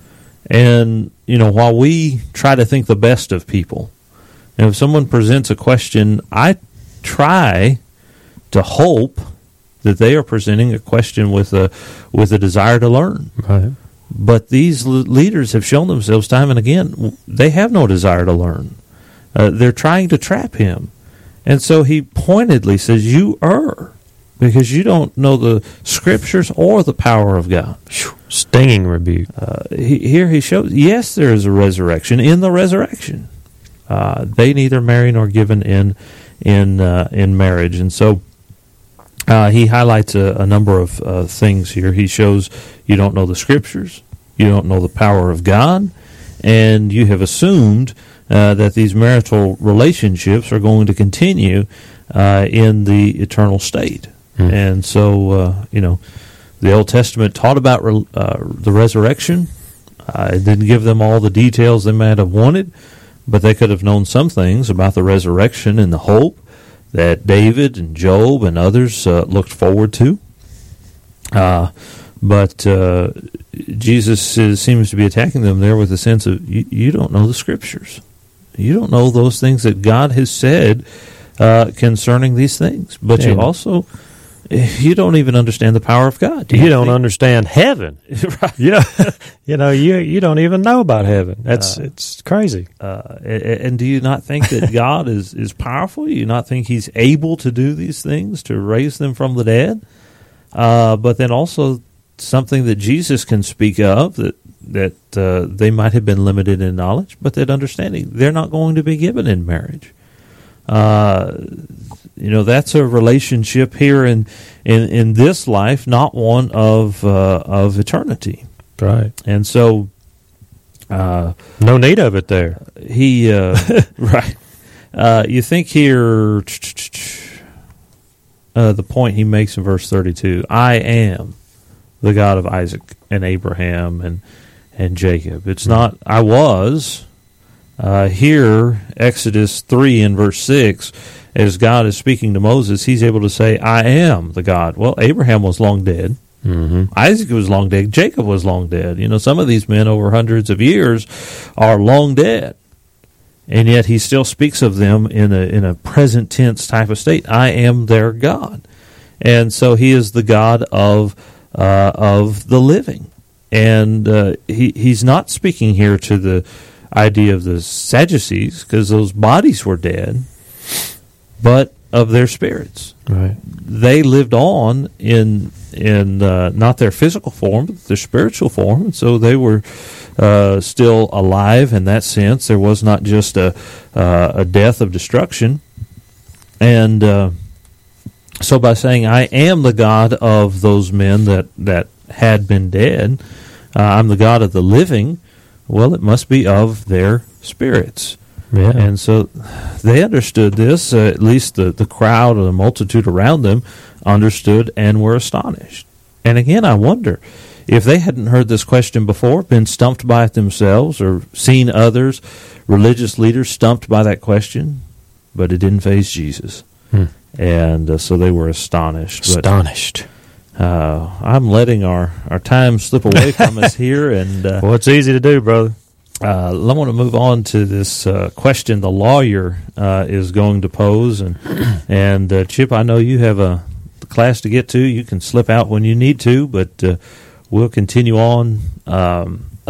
And, you know, while we try to think the best of people, and if someone presents a question, I try to hope that they are presenting a question with a with a desire to learn. Right. But these l- leaders have shown themselves time and again, they have no desire to learn. Uh, they're trying to trap him. And so he pointedly says, you err, because you don't know the Scriptures or the power of God. Stinging rebuke. Uh, he, here he shows, yes, there is a resurrection. In the resurrection, uh, they neither marry nor given in in uh, in marriage. And so uh, he highlights a, a number of uh, things here. He shows you don't know the Scriptures, you don't know the power of God, and you have assumed uh, that these marital relationships are going to continue uh, in the eternal state. Mm. And so, uh, you know, the Old Testament taught about re- uh, the resurrection. Uh, it didn't give them all the details they might have wanted, but they could have known some things about the resurrection and the hope that David and Job and others uh, looked forward to. Uh, but uh, Jesus is, seems to be attacking them there with a sense of, you, you don't know the Scriptures. You don't know those things that God has said uh, concerning these things. But Amen. You also... You don't even understand the power of God. You, you don't think? Understand heaven. Right. You know, you know, you you don't even know about heaven. That's uh, it's crazy. Uh, and, and do you not think that God is, is powerful? Do you not think He's able to do these things, to raise them from the dead? Uh, but then also something that Jesus can speak of, that that uh, they might have been limited in knowledge, but that understanding they're not going to be given in marriage. Uh, you know, that's a relationship here in, in, in this life, not one of uh, of eternity. Right. And so, uh, no need of it there. He uh, right. Uh, you think here, uh, the point he makes in verse thirty-two: I am the God of Isaac and Abraham and and Jacob. It's mm-hmm. not I was. Uh, here, Exodus three in verse six, as God is speaking to Moses, he's able to say, I am the God. Well, Abraham was long dead. Mm-hmm. Isaac was long dead. Jacob was long dead. You know, some of these men over hundreds of years are long dead. And yet he still speaks of them in a in a present tense type of state. I am their God. And so he is the God of uh, of the living. And uh, he he's not speaking here to the idea of the Sadducees, because those bodies were dead, but of their spirits. Right. They lived on in in uh, not their physical form, but their spiritual form, and so they were uh, still alive in that sense. There was not just a uh, a death of destruction. And uh, so by saying, I am the God of those men that, that had been dead, uh, I'm the God of the living, well, it must be of their spirits. Yeah. And so they understood this, uh, at least the, the crowd or the multitude around them understood and were astonished. And again, I wonder, if they hadn't heard this question before, been stumped by it themselves, or seen others, religious leaders, stumped by that question, but it didn't faze Jesus. Hmm. And uh, so they were astonished. Astonished. But, uh, I'm letting our, our time slip away from us here. And uh, well, it's easy to do, brother. Uh, I want to move on to this uh, question the lawyer uh, is going to pose. And, and uh, Chip, I know you have a class to get to. You can slip out when you need to, but uh, we'll continue on um,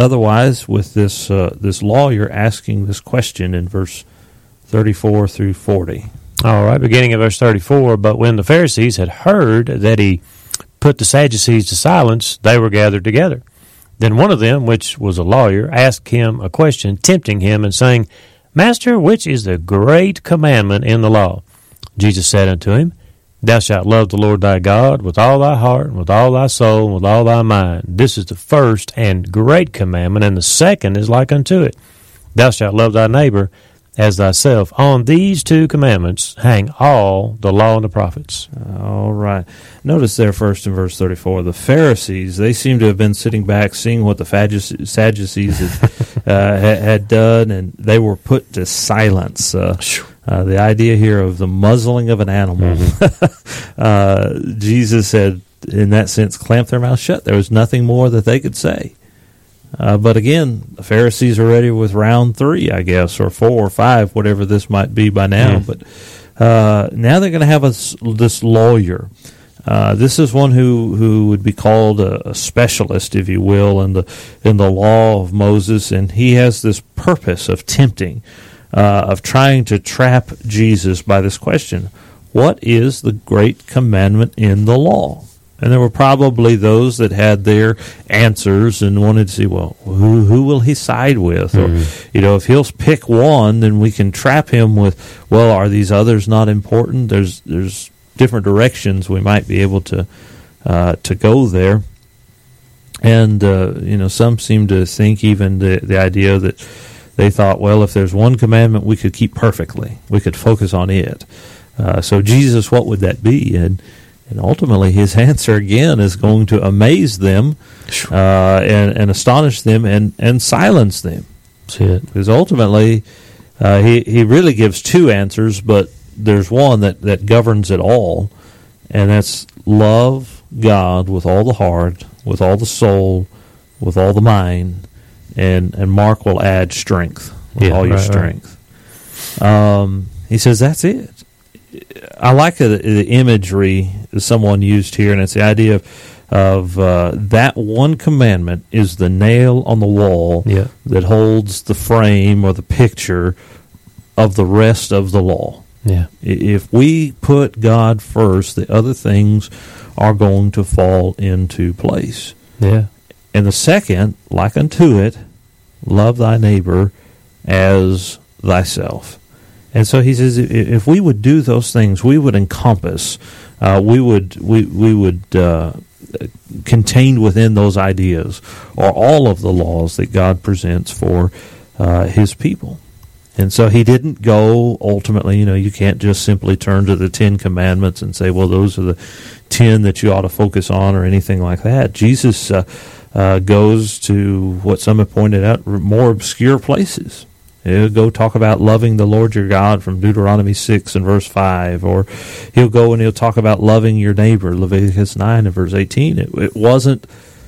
otherwise with this uh, this lawyer asking this question in verse thirty-four through forty. All right, beginning of verse thirty-four, but when the Pharisees had heard that he put the Sadducees to silence, they were gathered together. Then one of them, which was a lawyer, asked him a question, tempting him, and saying, Master, which is the great commandment in the law? Jesus said unto him, Thou shalt love the Lord thy God with all thy heart, and with all thy soul, and with all thy mind. This is the first and great commandment, and the second is like unto it. Thou shalt love thy neighbor as thyself. On these two commandments hang all the law and the prophets. All right. Notice there first in verse thirty-four, the Pharisees, they seem to have been sitting back, seeing what the Sadducees had, uh, had done, and they were put to silence. Uh, uh, the idea here of the muzzling of an animal. Mm-hmm. uh, Jesus had, in that sense, clamped their mouth shut. There was nothing more that they could say. Uh, but again, the Pharisees are ready with round three, I guess, or four or five, whatever this might be by now. Mm. But uh, now they're going to have a, this lawyer. Uh, this is one who, who would be called a, a specialist, if you will, in the in the law of Moses, and he has this purpose of tempting, uh, of trying to trap Jesus by this question: what is the great commandment in the law? And there were probably those that had their answers and wanted to see, well, who who will he side with? Mm-hmm. Or, you know, if he'll pick one, then we can trap him with, well, are these others not important? There's there's different directions we might be able to uh, to go there. And, uh, you know, some seem to think even the, the idea that they thought, well, if there's one commandment we could keep perfectly, we could focus on it. Uh, so Jesus, what would that be? And And ultimately, his answer, again, is going to amaze them uh, and, and astonish them and, and silence them. That's it. Because ultimately, uh, he, he really gives two answers, but there's one that, that governs it all, and that's love God with all the heart, with all the soul, with all the mind, and, and Mark will add strength, with yeah, all your right, strength. Right. Um, he says that's it. I like the, the imagery someone used here, and it's the idea of, of uh, that one commandment is the nail on the wall yeah. that holds the frame or the picture of the rest of the law. Yeah. If we put God first, the other things are going to fall into place. Yeah. And the second, like unto it, love thy neighbor as thyself. And so he says, if we would do those things, we would encompass, uh, we would we we would uh, contained within those ideas are all of the laws that God presents for uh, His people. And so He didn't go ultimately. You know, you can't just simply turn to the Ten Commandments and say, well, those are the ten that you ought to focus on, or anything like that. Jesus uh, uh, goes to what some have pointed out, more obscure places. He'll go talk about loving the Lord your God from Deuteronomy six and verse five, or he'll go and he'll talk about loving your neighbor, Leviticus nine and verse eighteen. It, it wasn't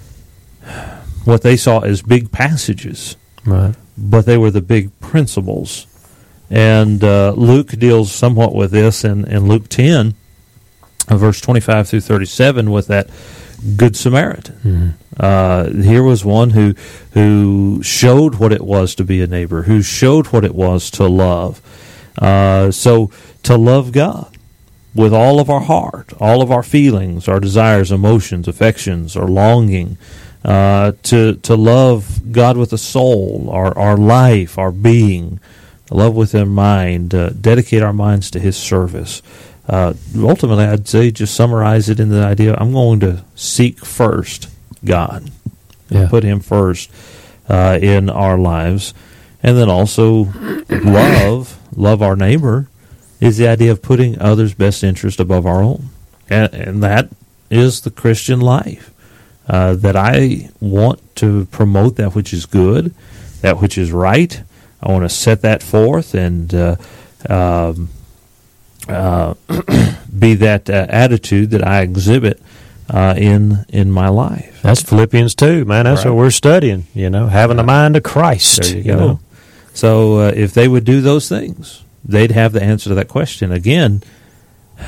what they saw as big passages, right? But they were the big principles. And uh, Luke deals somewhat with this in, in Luke ten, verse twenty-five through thirty-seven, with that Good Samaritan. Mm-hmm. Uh, here was one who who showed what it was to be a neighbor, who showed what it was to love. Uh, so to love God with all of our heart, all of our feelings, our desires, emotions, affections, our longing, uh, to to love God with the soul, our, our life, our being, love with our mind, uh, dedicate our minds to His service. Uh, ultimately, I'd say just summarize it in the idea, I'm going to seek first God. Yeah. Put Him first uh, in our lives. And then also love, love our neighbor, is the idea of putting others' best interest above our own. And, and that is the Christian life. Uh, that I want to promote that which is good, that which is right. I want to set that forth and uh, um, uh, be that uh, attitude that I exhibit uh, in in my life. That's Philippians two, man. That's right. What we're studying, you know, having the mind of Christ. There you, you go. know? So uh, if they would do those things, they'd have the answer to that question. Again,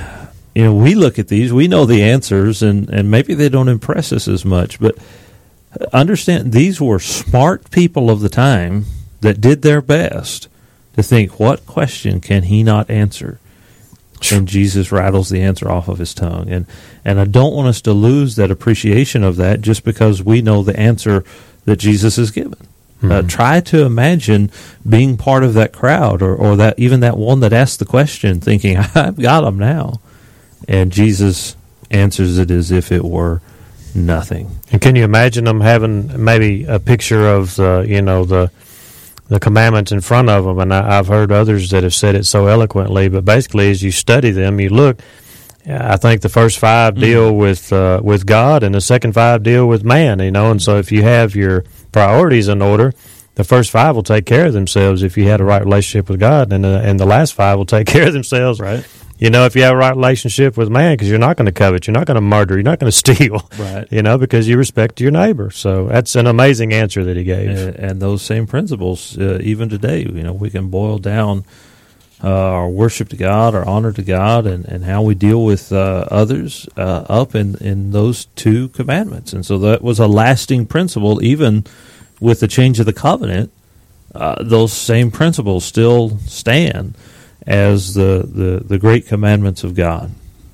you know, we look at these, we know the answers, and, and maybe they don't impress us as much, but Understand, these were smart people of the time that did their best to think, what question can he not answer? And Jesus rattles the answer off of his tongue. And and I don't want us to lose that appreciation of that just because we know the answer that Jesus has given. Mm-hmm. Uh, try to imagine being part of that crowd, or, or that even that one that asked the question, thinking, I've got him now. And Jesus answers it as if it were nothing. And can you imagine them having maybe a picture of the, you know, the the commandments in front of them? And I, I've heard others that have said it so eloquently, but basically as you study them, you look, I think the first five mm-hmm. deal with uh, with God, and the second five deal with man, you know, and so if you have your priorities in order, the first five will take care of themselves if you had a right relationship with God, and the, and the last five will take care of themselves. Right. You know, if you have a right relationship with man, because you're not going to covet, you're not going to murder, you're not going to steal, right? You know, because you respect your neighbor. So that's an amazing answer that he gave. And, and those same principles, uh, even today, you know, we can boil down uh, our worship to God, our honor to God, and, and how we deal with uh, others uh, up in, in those two commandments. And so that was a lasting principle, even with the change of the covenant. Uh, those same principles still stand as the, the, the great commandments of God.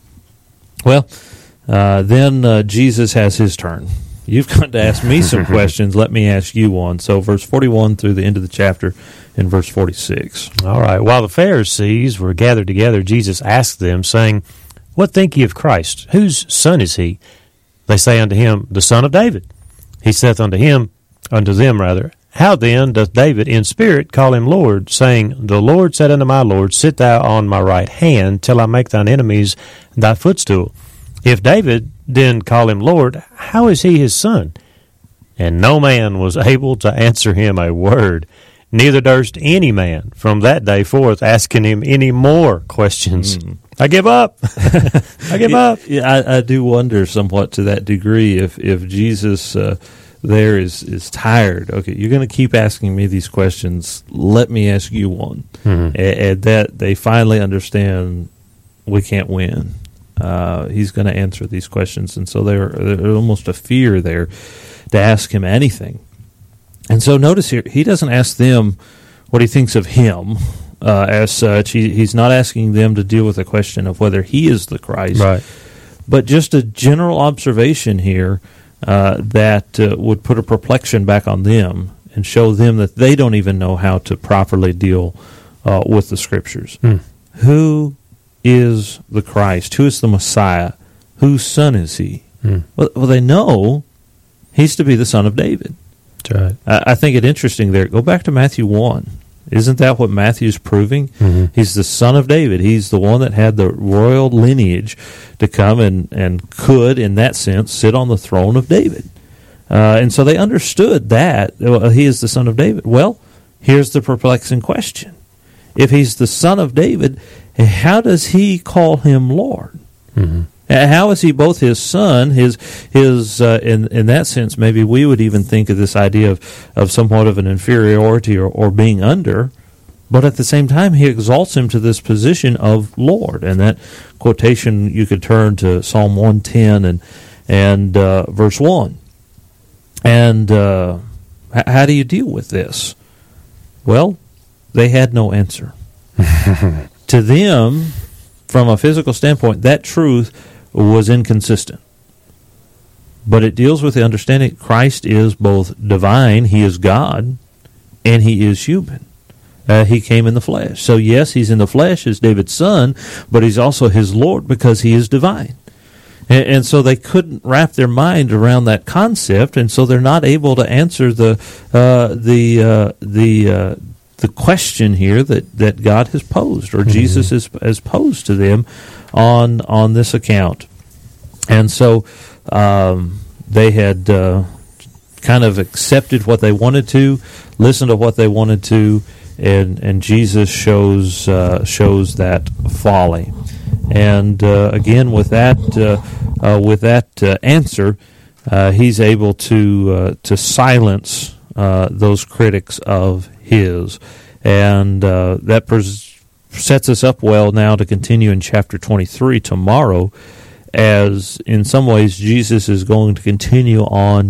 Well, uh, then uh, Jesus has his turn. You've got to ask me some questions. Let me ask you one. So verse forty-one through the end of the chapter in verse forty-six. All right. While the Pharisees were gathered together, Jesus asked them, saying, What think ye of Christ? Whose son is he? They say unto him, The son of David. He saith unto him, unto them rather, How then doth David in spirit call him Lord, saying, The Lord said unto my Lord, Sit thou on my right hand, till I make thine enemies thy footstool. If David then call him Lord, how is he his son? And no man was able to answer him a word, neither durst any man from that day forth asking him any more questions. Mm. I give up. I give up. Yeah, I, I do wonder somewhat to that degree if, if Jesus... Uh, there is, is tired. Okay, you're going to keep asking me these questions. Let me ask you one. Mm-hmm. And, and that they finally understand we can't win. Uh, he's going to answer these questions. And so there's almost a fear there to ask him anything. And so notice here, he doesn't ask them what he thinks of him uh, as such. He, he's not asking them to deal with the question of whether he is the Christ. Right. But just a general observation here, Uh, that uh, would put a perplexion back on them and show them that they don't even know how to properly deal uh, with the Scriptures. Mm. Who is the Christ? Who is the Messiah? Whose son is he? Mm. Well, well, they know he's to be the son of David. That's right. I, I think it interesting there. Go back to Matthew one. Isn't that what Matthew's proving? Mm-hmm. He's the son of David. He's the one that had the royal lineage to come and, and could, in that sense, sit on the throne of David. Uh, and so they understood that. Well, he is the son of David. Well, here's the perplexing question. If he's the son of David, how does he call him Lord? Mm-hmm. How is he both his son, his his uh, in in that sense? Maybe we would even think of this idea of, of somewhat of an inferiority or, or being under, but at the same time he exalts him to this position of Lord. And that quotation, you could turn to Psalm one ten and and uh, verse one. And uh, h- how do you deal with this? Well, they had no answer. To them, from a physical standpoint, that truth was inconsistent. But it deals with the understanding Christ is both divine, he is God, and he is human. Uh, he came in the flesh. So yes, he's in the flesh as David's son, but he's also his Lord because he is divine. And, and so they couldn't wrap their mind around that concept, and so they're not able to answer the uh, the uh, the uh, the question here that, that God has posed, or mm-hmm. Jesus has, has posed to them on on this account. And so um, they had uh, kind of accepted what they wanted to, listened to what they wanted to, and and Jesus shows uh, shows that folly. And uh, again, with that uh, uh, with that uh, answer, uh, he's able to uh, to silence uh, those critics of his, and uh, that pres- sets us up well now to continue in chapter twenty-three tomorrow, as in some ways Jesus is going to continue on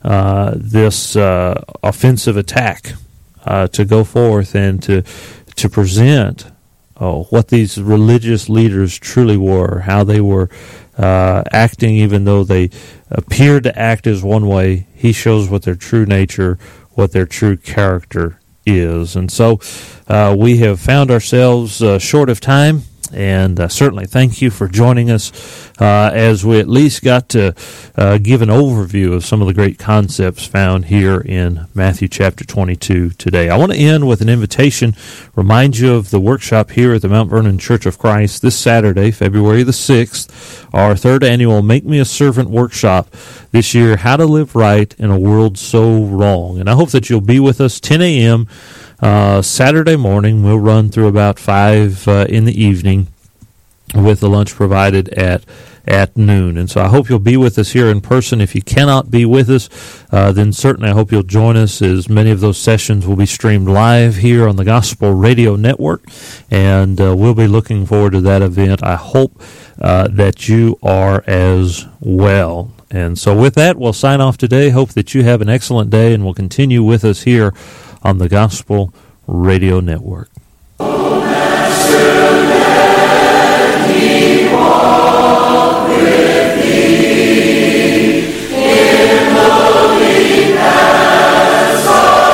uh, this uh, offensive attack uh, to go forth and to to present oh, what these religious leaders truly were, how they were uh, acting, even though they appeared to act as one way. He shows what their true nature, what their true character is. And so uh, we have found ourselves uh, short of time, and uh, certainly thank you for joining us uh, as we at least got to uh, give an overview of some of the great concepts found here in Matthew chapter twenty-two today. I want to end with an invitation, remind you of the workshop here at the Mount Vernon Church of Christ this Saturday, February the sixth, our third annual Make Me a Servant workshop this year, How to Live Right in a World So Wrong. And I hope that you'll be with us ten a.m. Uh, Saturday morning. We'll run through about five uh, in the evening with the lunch provided at at noon. And so I hope you'll be with us here in person. If you cannot be with us, uh, then certainly I hope you'll join us, as many of those sessions will be streamed live here on the Gospel Radio Network, and uh, we'll be looking forward to that event. I hope uh, that you are as well. And so with that, we'll sign off today. Hope that you have an excellent day, and will continue with us here on the Gospel Radio Network. Oh, Master, let me walk with thee in loving paths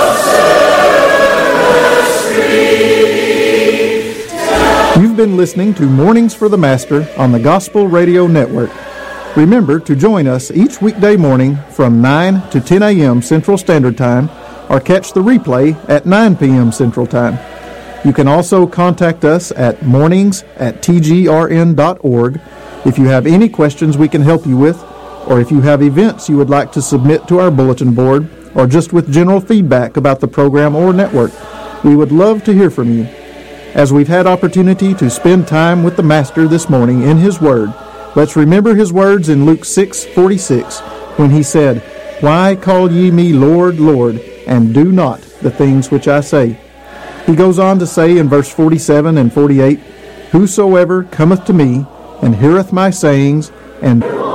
of service. You've been listening to Mornings for the Master on the Gospel Radio Network. Remember to join us each weekday morning from nine to ten a.m. Central Standard Time, or catch the replay at nine p.m. Central Time. You can also contact us at mornings at t g r n dot org if you have any questions we can help you with, or if you have events you would like to submit to our bulletin board, or just with general feedback about the program or network. We would love to hear from you. As we've had opportunity to spend time with the Master this morning in His Word, let's remember His words in Luke six forty-six, when He said, "Why call ye me Lord, Lord, and do not the things which I say?" He goes on to say in verse forty-seven and forty-eight, "Whosoever cometh to me, and heareth my sayings, and